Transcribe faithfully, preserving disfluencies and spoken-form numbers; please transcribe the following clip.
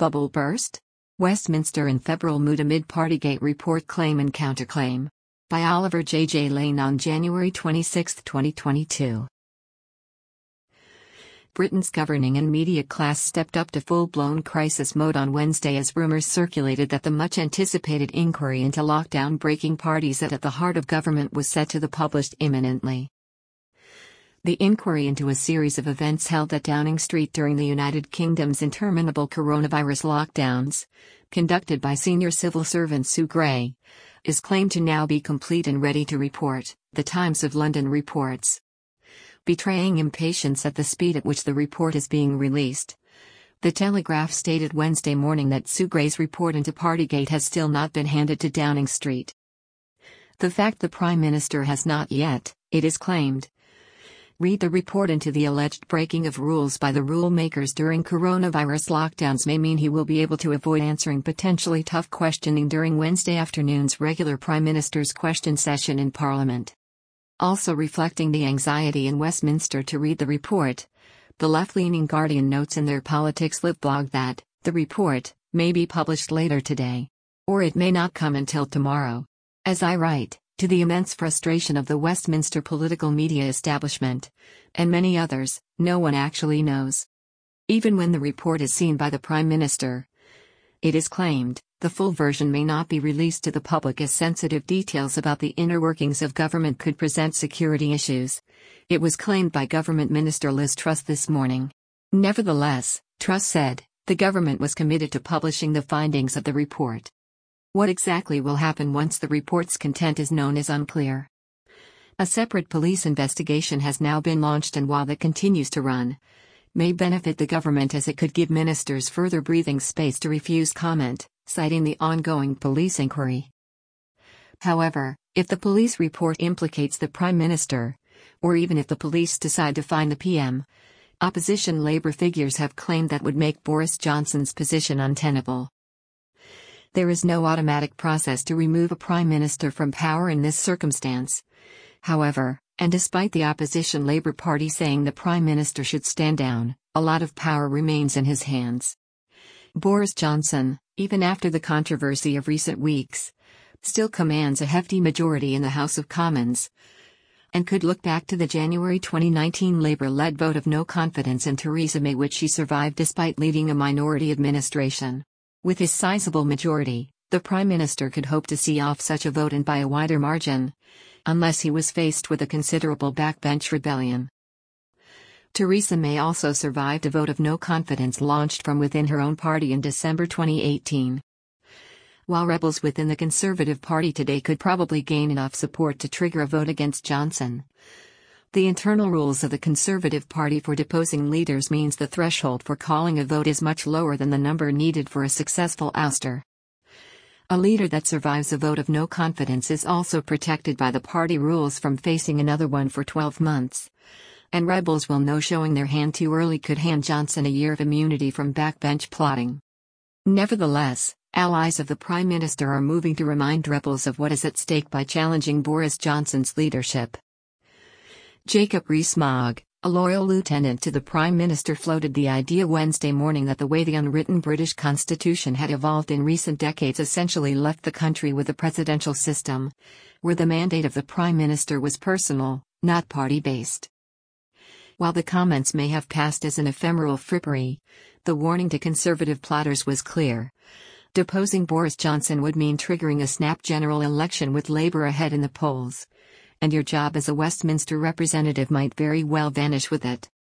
Bubble burst? Westminster in febrile mood amid Partygate report claim and counterclaim. By Oliver J. J. Lane on January twenty-sixth, twenty twenty-two. Britain's governing and media class stepped up to full-blown crisis mode on Wednesday as rumors circulated that the much-anticipated inquiry into lockdown-breaking parties at the heart of government was set to be published imminently. The inquiry into a series of events held at Downing Street during the United Kingdom's interminable coronavirus lockdowns, conducted by senior civil servant Sue Gray, is claimed to now be complete and ready to report, The Times of London reports. Betraying impatience at the speed at which the report is being released, The Telegraph stated Wednesday morning that Sue Gray's report into Partygate has still not been handed to Downing Street. The fact the Prime Minister has not yet, it is claimed, read the report into the alleged breaking of rules by the rule makers during coronavirus lockdowns may mean he will be able to avoid answering potentially tough questioning during Wednesday afternoon's regular Prime Minister's question session in Parliament. Also reflecting the anxiety in Westminster to read the report, the left-leaning Guardian notes in their Politics Live blog that the report may be published later today, or it may not come until tomorrow. As I write, to the immense frustration of the Westminster political media establishment, and many others, no one actually knows. Even when the report is seen by the Prime Minister, it is claimed, the full version may not be released to the public as sensitive details about the inner workings of government could present security issues. It was claimed by Government Minister Liz Truss this morning. Nevertheless, Truss said, the government was committed to publishing the findings of the report. What exactly will happen once the report's content is known is unclear. A separate police investigation has now been launched, and while that continues to run, may benefit the government as it could give ministers further breathing space to refuse comment, citing the ongoing police inquiry. However, if the police report implicates the Prime Minister, or even if the police decide to find the P M, opposition Labour figures have claimed that would make Boris Johnson's position untenable. There is no automatic process to remove a Prime Minister from power in this circumstance. However, and despite the opposition Labour Party saying the Prime Minister should stand down, a lot of power remains in his hands. Boris Johnson, even after the controversy of recent weeks, still commands a hefty majority in the House of Commons, and could look back to the January twenty nineteen Labour-led vote of no confidence in Theresa May, which she survived despite leading a minority administration. With his sizable majority, the Prime Minister could hope to see off such a vote and by a wider margin, unless he was faced with a considerable backbench rebellion. Theresa May also survived a vote of no confidence launched from within her own party in December twenty eighteen. While rebels within the Conservative Party today could probably gain enough support to trigger a vote against Johnson, the internal rules of the Conservative Party for deposing leaders means the threshold for calling a vote is much lower than the number needed for a successful ouster. A leader that survives a vote of no confidence is also protected by the party rules from facing another one for twelve months. And rebels will know showing their hand too early could hand Johnson a year of immunity from backbench plotting. Nevertheless, allies of the Prime Minister are moving to remind rebels of what is at stake by challenging Boris Johnson's leadership. Jacob Rees-Mogg, a loyal lieutenant to the Prime Minister, floated the idea Wednesday morning that the way the unwritten British Constitution had evolved in recent decades essentially left the country with a presidential system, where the mandate of the Prime Minister was personal, not party-based. While the comments may have passed as an ephemeral frippery, the warning to Conservative plotters was clear. Deposing Boris Johnson would mean triggering a snap general election with Labour ahead in the polls, and your job as a Westminster representative might very well vanish with it.